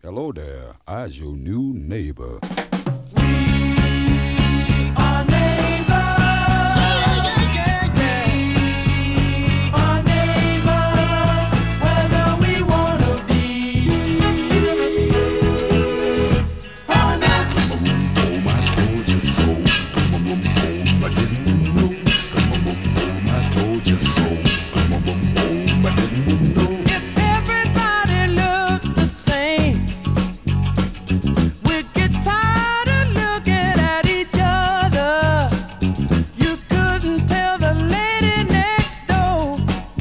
Hello there, I's your new neighbor. Our neighbor. Our neighbor, whether we wanna be. Our neighbor. I told you so. I didn't know. I told you so. I didn't know. If everybody looked the same, we'd get tired of looking at each other. You couldn't tell the lady next door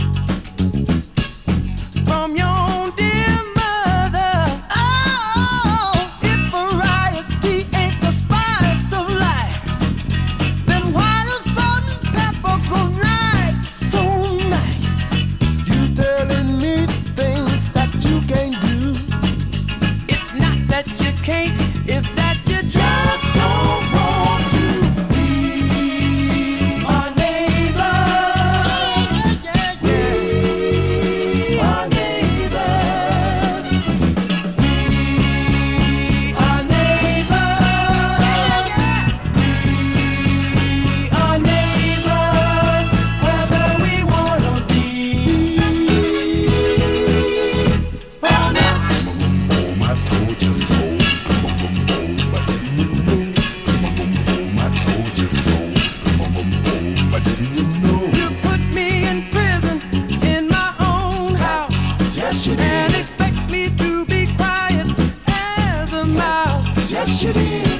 from your own dear mother. Oh, if variety ain't the spice of life, then why does salt and pepper go nice, so nice? You telling me things that you can't do. It's not that you can't, it's that you just don't want to be our neighbor. Our neighbors. Our neighbors. Our neighbors, whether we wanna be. Our neighbors. I told you so. I didn't know. I told you so. I didn't know. You put me in prison in my own house. Yes, you And did. expect me to be quiet as a mouse. Yes, you did.